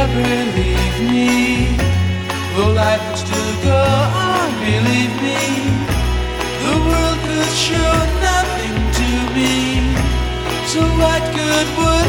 never leave me. Though life would still go on, believe me, the world could show nothing to me. So what good would